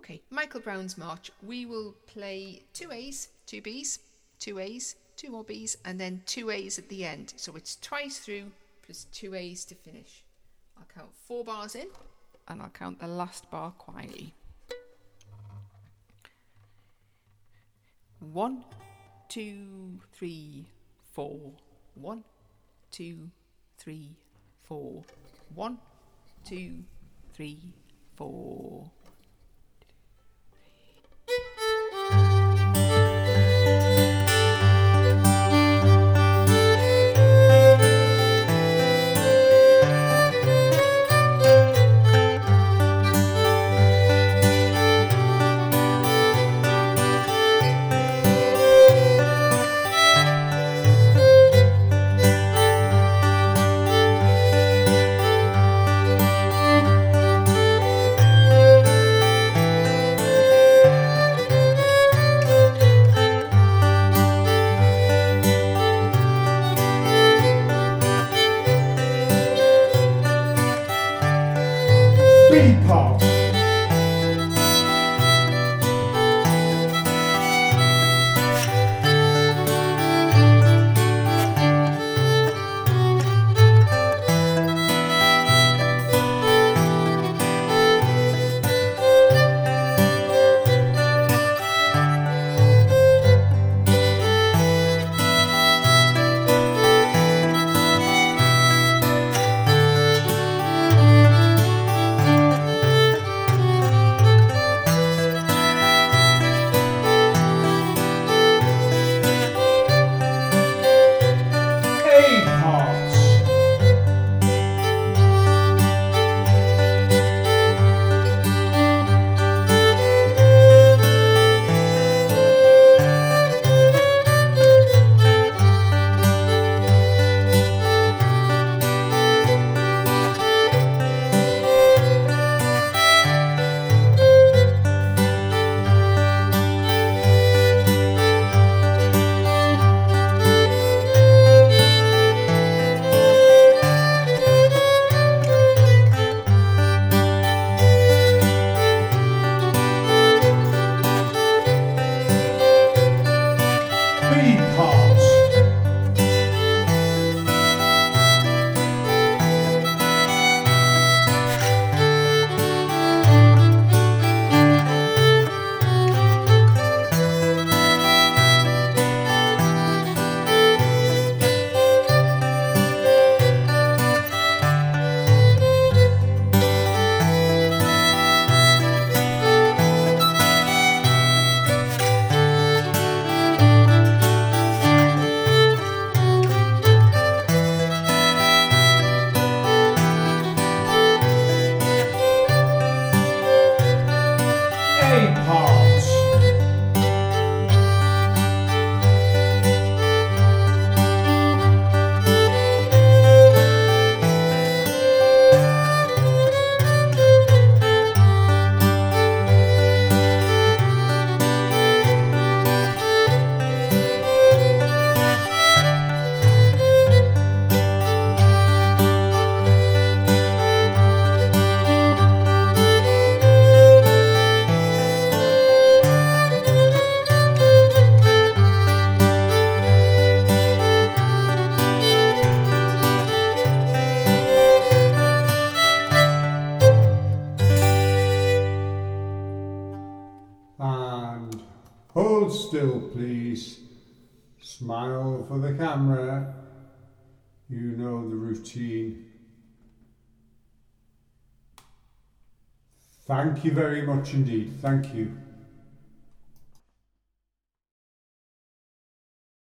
Okay, Michael Brown's March. We will play 2 A's, 2 B's, 2 A's, 2 more B's, and then 2 A's at the end. So it's twice through plus 2 A's to finish. I'll count 4 bars in, and I'll count the last bar quietly. 1, 2, 3, 4. 1, 2, 3, 4. 1, 2, 3, 4. B part. And hold still, please. Smile for the camera. You know the routine. Thank you very much indeed. Thank you.